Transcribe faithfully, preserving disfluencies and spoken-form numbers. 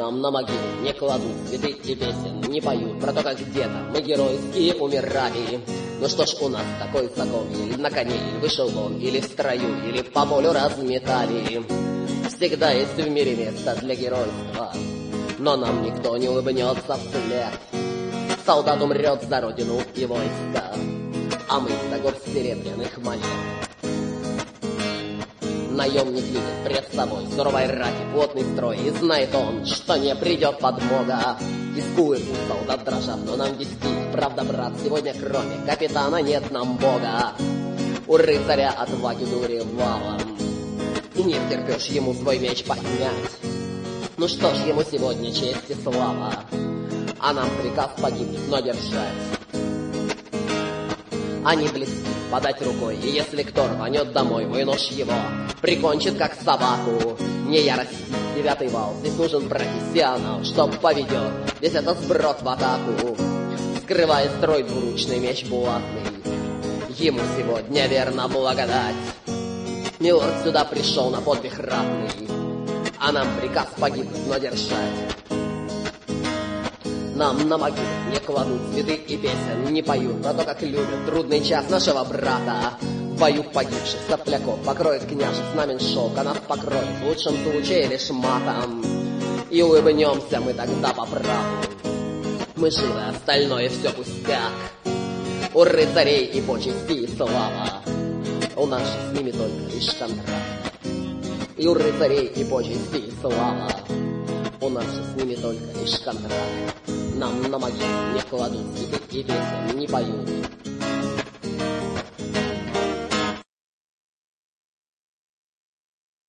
Нам на могилу не кладут цветы и песен не поют про то, как где-то мы геройски умирали. Ну что ж у нас такой закон, или на коне, или вышел он, или в строю, или по полю разметали. Всегда есть в мире место для геройства, но нам никто не улыбнется вслед. Солдат умрет за родину и войско, а мы за горсть серебряных монет. Наемник видит пред собой суровой рати плотный строй, и знает он, что не придет подмога. Рискует у солдат дрожат, но нам вести, правда, брат, сегодня кроме капитана нет нам бога. У рыцаря отваги дури валом, и не втерпешь ему свой меч поднять. Ну что ж, ему сегодня честь и слава, а нам приказ погибнуть, но держать. А не блести, подать рукой, и если кто рванет домой, мой нож его прикончит, как собаку. Не я расти, девятый вал, здесь нужен профессионал, чтоб поведет весь этот сброд в атаку. Скрывая строй двуручный меч булатный, ему сегодня верно благодать. Милорд сюда пришел на подвиг ратный, а нам приказ погибнуть, но держать. Нам на могилу не кладут цветы и песен не поют про то, как любят трудный час нашего брата. В бою погибших сопляков покроет княжий знамен шелк, а нас покроет в лучшем случае лишь матом. И улыбнемся мы тогда по праву. Мы живы, остальное все пустяк. У рыцарей и почести и слава, у нас же с ними только лишь контракт. И у рыцарей и почести и слава, у нас же с ними только лишь контракт. Нам на могилу не кладут цветы и песен не поют